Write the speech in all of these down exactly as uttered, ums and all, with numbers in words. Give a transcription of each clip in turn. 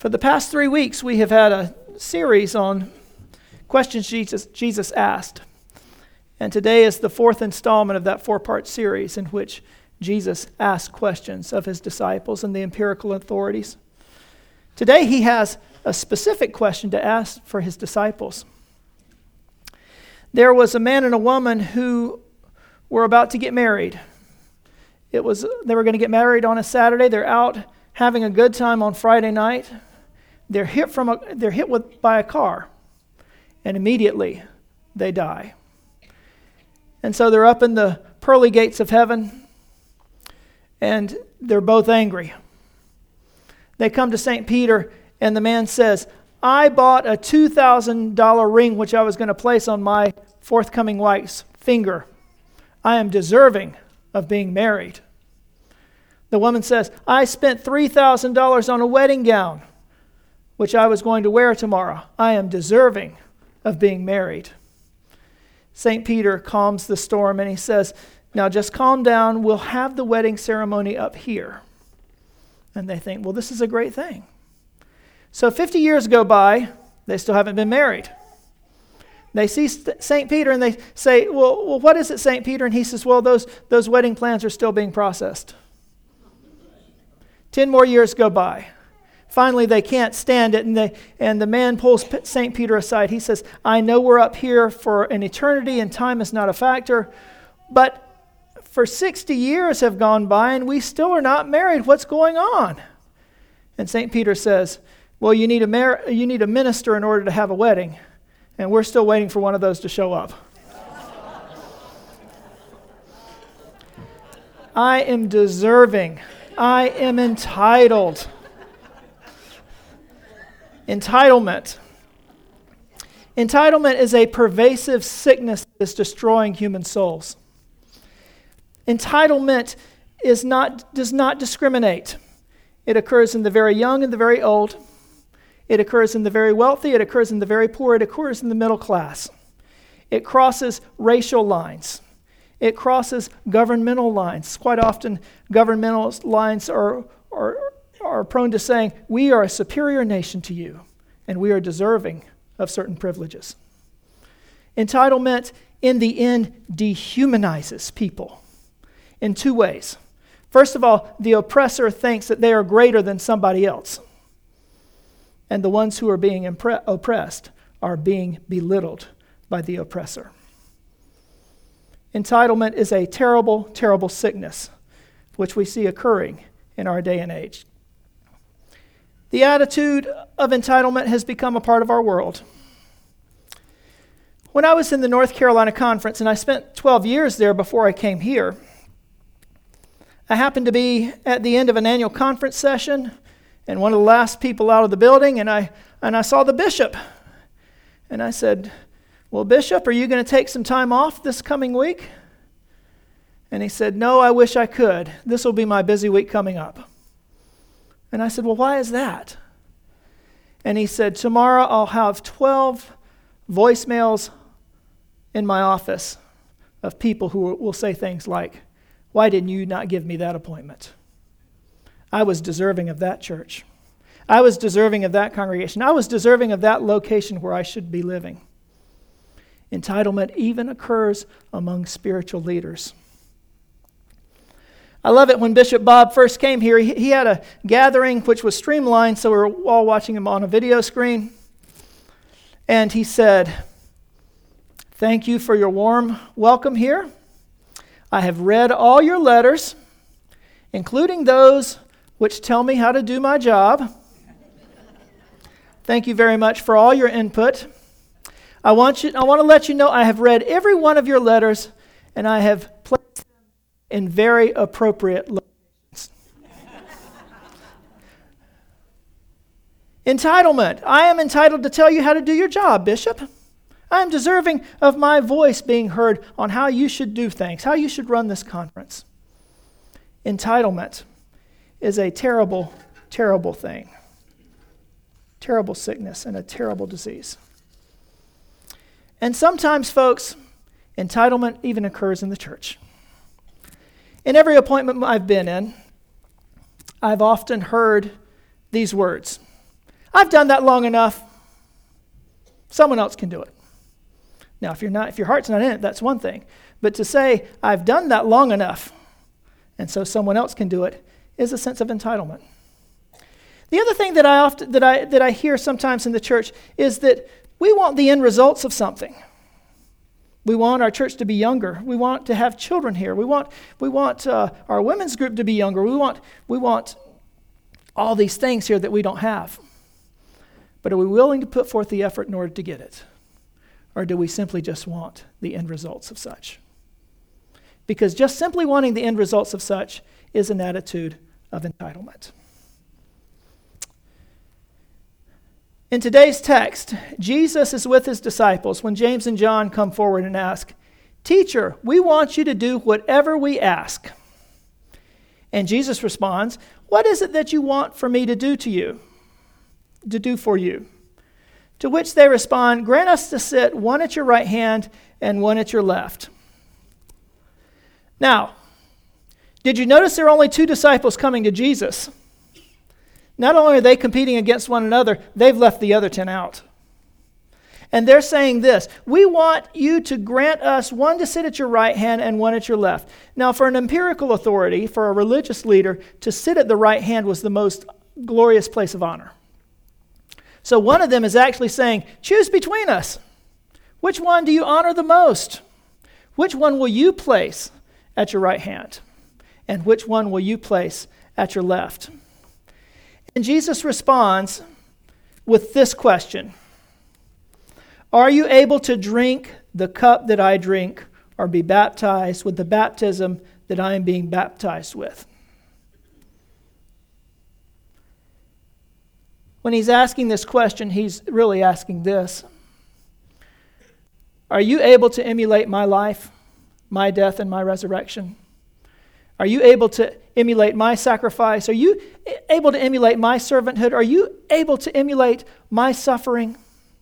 For the past three weeks, we have had a series on questions Jesus, Jesus asked. And today is the fourth installment of that four-part series in which Jesus asked questions of his disciples and the empirical authorities. Today, he has a specific question to ask for his disciples. There was a man and a woman who were about to get married. It was they were going to get married on a Saturday. They're out having a good time on Friday night. They're hit from a, they're hit with by a car, and immediately they die. And so they're up in the pearly gates of heaven, and they're both angry. They come to Saint Peter, and the man says, "I bought a two thousand dollars ring which I was going to place on my forthcoming wife's finger. I am deserving of being married." The woman says, "I spent three thousand dollars on a wedding gown which I was going to wear tomorrow. I am deserving of being married." Saint Peter calms the storm and he says, "Now just calm down. We'll have the wedding ceremony up here." And they think, well, this is a great thing. So fifty years go by. They still haven't been married. They see Saint Peter and they say, well, well, what is it, Saint Peter? And he says, well, those, those wedding plans are still being processed. Ten more years go by. Finally, they can't stand it, and they and the man pulls Saint Peter aside. He says, "I know we're up here for an eternity, and time is not a factor, but for sixty years have gone by, and we still are not married. What's going on?" And Saint Peter says, "Well, you need a mar- you need a minister in order to have a wedding, and we're still waiting for one of those to show up." I am deserving. I am entitled. Entitlement. Entitlement is a pervasive sickness that's destroying human souls. Entitlement is not does not discriminate. It occurs in the very young and the very old. It occurs in the very wealthy. It occurs in the very poor. It occurs in the middle class. It crosses racial lines. It crosses governmental lines. Quite often, governmental lines are, are, are prone to saying, we are a superior nation to you, and we are deserving of certain privileges. Entitlement, in the end, dehumanizes people in two ways. First of all, the oppressor thinks that they are greater than somebody else, and the ones who are being impre- oppressed are being belittled by the oppressor. Entitlement is a terrible, terrible sickness, which we see occurring in our day and age. The attitude of entitlement has become a part of our world. When I was in the North Carolina conference, and I spent twelve years there before I came here, I happened to be at the end of an annual conference session, and one of the last people out of the building, and I and I saw the bishop. And I said, "Well, Bishop, are you going to take some time off this coming week?" And he said, "No, I wish I could. This will be my busy week coming up." And I said, "Well, why is that?" And he said, "Tomorrow I'll have twelve voicemails in my office of people who will say things like, 'Why didn't you not give me that appointment?' I was deserving of that church. I was deserving of that congregation. I was deserving of that location where I should be living." Entitlement even occurs among spiritual leaders. I love it when Bishop Bob first came here. He, he had a gathering which was streamlined, so we were all watching him on a video screen. And he said, "Thank you for your warm welcome here. I have read all your letters, including those which tell me how to do my job. Thank you very much for all your input. I want you, I want to let you know I have read every one of your letters, and I have placed them in very appropriate locations." Entitlement. I am entitled to tell you how to do your job, Bishop. I am deserving of my voice being heard on how you should do things, how you should run this conference. Entitlement is a terrible, terrible thing. Terrible sickness and a terrible disease. And sometimes, folks, entitlement even occurs in the church. In every appointment I've been in, I've often heard these words: I've done that long enough. Someone else can do it. Now, if you're not, if your heart's not in it, that's one thing. But to say, I've done that long enough, and so someone else can do it, is a sense of entitlement. The other thing that I often that I that I hear sometimes in the church is that we want the end results of something. We want our church to be younger. We want to have children here. We want we want uh, our women's group to be younger. We want we want all these things here that we don't have. But are we willing to put forth the effort in order to get it? Or do we simply just want the end results of such? Because just simply wanting the end results of such is an attitude of entitlement. In today's text, Jesus is with his disciples when James and John come forward and ask, "Teacher, we want you to do whatever we ask." And Jesus responds, "What is it that you want for me to do to you, to do for you?" To which they respond, "Grant us to sit one at your right hand and one at your left." Now, did you notice there are only two disciples coming to Jesus? Not only are they competing against one another, they've left the other ten out. And they're saying this, "We want you to grant us one to sit at your right hand and one at your left." Now, for an empirical authority, for a religious leader, to sit at the right hand was the most glorious place of honor. So one of them is actually saying, choose between us. Which one do you honor the most? Which one will you place at your right hand? And which one will you place at your left? And Jesus responds with this question: "Are you able to drink the cup that I drink, or be baptized with the baptism that I am being baptized with?" When he's asking this question, he's really asking this: are you able to emulate my life, my death, and my resurrection? Are you able to emulate my sacrifice? Are you able to emulate my servanthood? Are you able to emulate my suffering?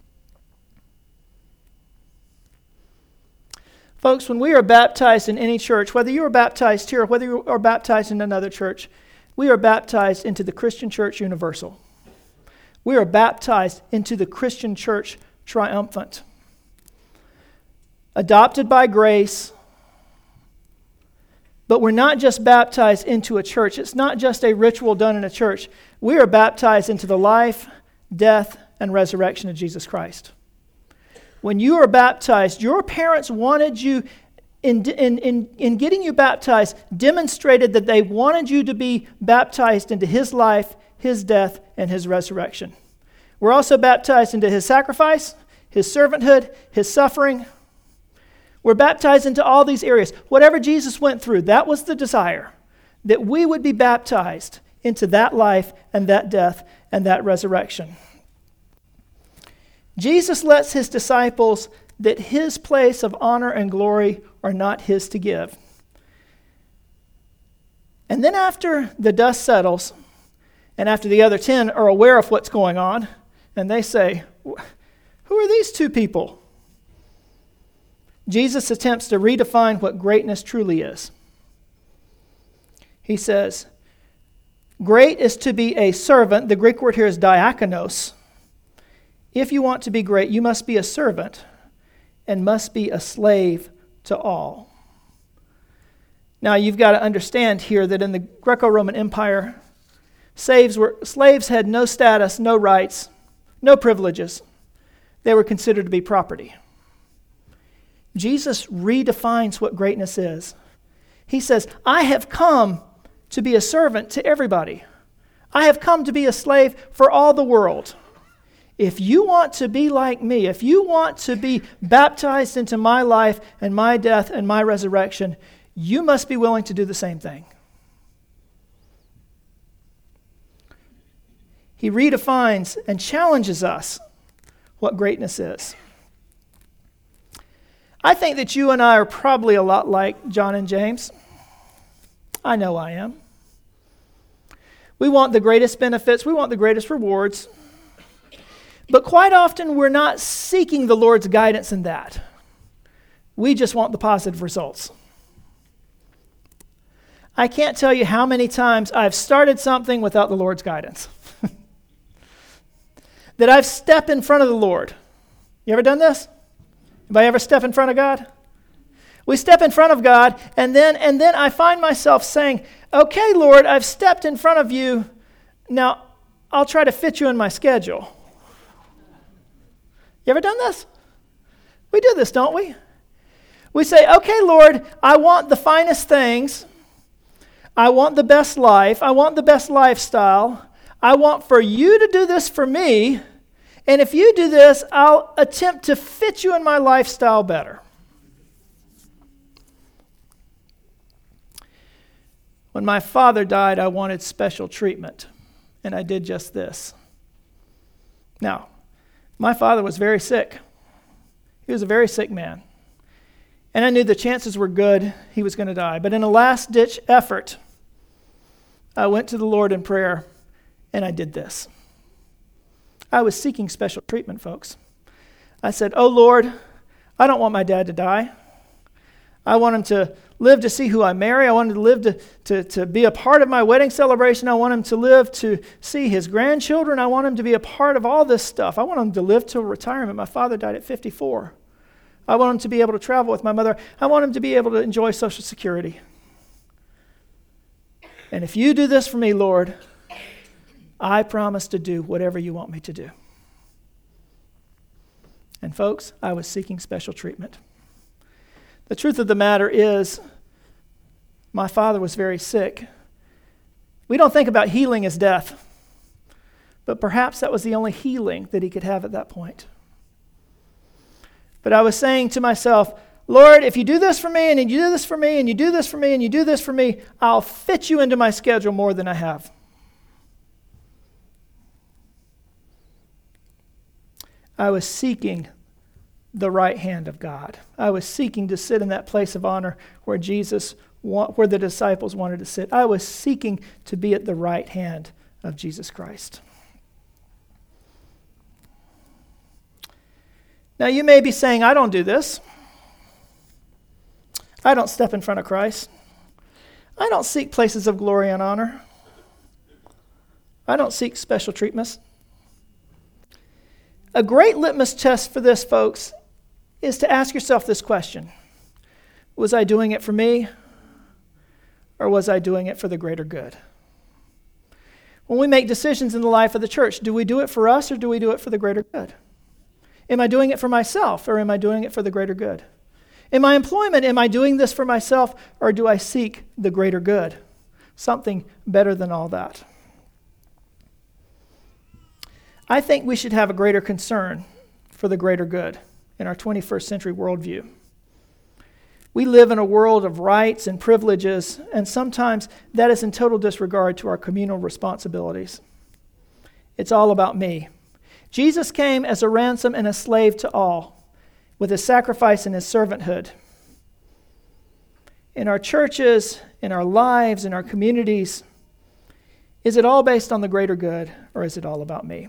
Folks, when we are baptized in any church, whether you are baptized here or whether you are baptized in another church, we are baptized into the Christian church universal. We are baptized into the Christian church triumphant. Adopted by grace. But we're not just baptized into a church. It's not just a ritual done in a church. We are baptized into the life, death, and resurrection of Jesus Christ. When you are baptized, your parents wanted you, in, in, in, in getting you baptized, demonstrated that they wanted you to be baptized into his life, his death, and his resurrection. We're also baptized into his sacrifice, his servanthood, his suffering. We're baptized into all these areas. Whatever Jesus went through, that was the desire, that we would be baptized into that life and that death and that resurrection. Jesus lets his disciples that his place of honor and glory are not his to give. And then after the dust settles, and after the other ten are aware of what's going on, and they say, "Who are these two people?" Jesus attempts to redefine what greatness truly is. He says, great is to be a servant. The Greek word here is diakonos. If you want to be great, you must be a servant and must be a slave to all. Now, you've got to understand here that in the Greco-Roman Empire, slaves were slaves had no status, no rights, no privileges. They were considered to be property. Jesus redefines what greatness is. He says, I have come to be a servant to everybody. I have come to be a slave for all the world. If you want to be like me, if you want to be baptized into my life and my death and my resurrection, you must be willing to do the same thing. He redefines and challenges us what greatness is. I think that you and I are probably a lot like John and James. I know I am. We want the greatest benefits. We want the greatest rewards. But quite often we're not seeking the Lord's guidance in that. We just want the positive results. I can't tell you how many times I've started something without the Lord's guidance. that I've stepped in front of the Lord. You ever done this? Anybody ever step in front of God? We step in front of God, and then and then I find myself saying, okay, Lord, I've stepped in front of you. Now, I'll try to fit you in my schedule. You ever done this? We do this, don't we? We say, okay, Lord, I want the finest things. I want the best life. I want the best lifestyle. I want for you to do this for me. And if you do this, I'll attempt to fit you in my lifestyle better. When my father died, I wanted special treatment, and I did just this. Now, my father was very sick. He was a very sick man. And I knew the chances were good he was going to die. But in a last-ditch effort, I went to the Lord in prayer, and I did this. I was seeking special treatment, folks. I said, oh, Lord, I don't want my dad to die. I want him to live to see who I marry. I want him to live to, to, to be a part of my wedding celebration. I want him to live to see his grandchildren. I want him to be a part of all this stuff. I want him to live till retirement. My father died at fifty-four. I want him to be able to travel with my mother. I want him to be able to enjoy Social Security. And if you do this for me, Lord, I promise to do whatever you want me to do. And folks, I was seeking special treatment. The truth of the matter is, my father was very sick. We don't think about healing as death, but perhaps that was the only healing that he could have at that point. But I was saying to myself, Lord, if you do this for me, and you do this for me, and you do this for me, and you do this for me, I'll fit you into my schedule more than I have. I was seeking the right hand of God. I was seeking to sit in that place of honor where Jesus, where the disciples wanted to sit. I was seeking to be at the right hand of Jesus Christ. Now you may be saying, I don't do this. I don't step in front of Christ. I don't seek places of glory and honor. I don't seek special treatments. A great litmus test for this, folks, is to ask yourself this question. Was I doing it for me, or was I doing it for the greater good? When we make decisions in the life of the church, do we do it for us, or do we do it for the greater good? Am I doing it for myself, or am I doing it for the greater good? In my employment, am I doing this for myself, or do I seek the greater good? Something better than all that. I think we should have a greater concern for the greater good in our twenty-first century worldview. We live in a world of rights and privileges, and sometimes that is in total disregard to our communal responsibilities. It's all about me. Jesus came as a ransom and a slave to all, with his sacrifice and his servanthood. In our churches, in our lives, in our communities, is it all based on the greater good, or is it all about me?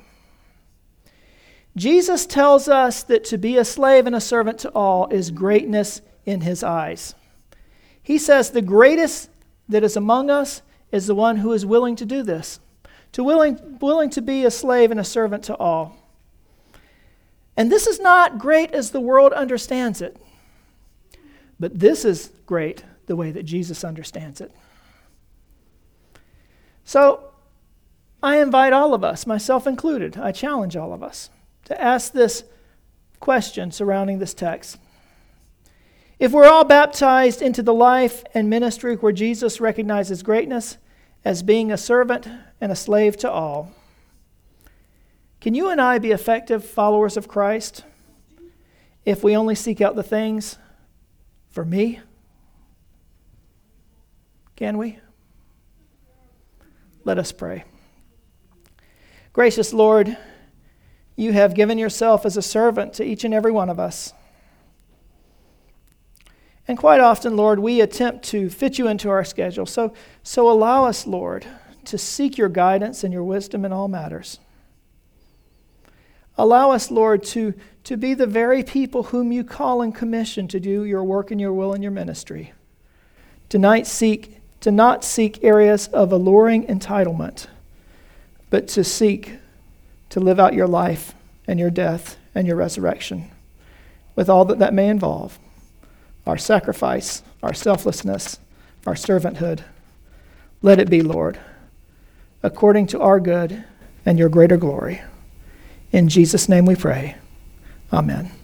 Jesus tells us that to be a slave and a servant to all is greatness in his eyes. He says the greatest that is among us is the one who is willing to do this, to willing, willing to be a slave and a servant to all. And this is not great as the world understands it, but this is great the way that Jesus understands it. So I invite all of us, myself included, I challenge all of us, to ask this question surrounding this text. If we're all baptized into the life and ministry where Jesus recognizes greatness as being a servant and a slave to all, can you and I be effective followers of Christ if we only seek out the things for me? Can we? Let us pray. Gracious Lord, you have given yourself as a servant to each and every one of us. And quite often, Lord, we attempt to fit you into our schedule. So, so allow us, Lord, to seek your guidance and your wisdom in all matters. Allow us, Lord, to, to be the very people whom you call and commission to do your work and your will and your ministry. To not seek, to not seek areas of alluring entitlement, but to seek to live out your life and your death and your resurrection with all that that may involve, our sacrifice, our selflessness, our servanthood. Let it be, Lord, according to our good and your greater glory. In Jesus' name we pray. Amen.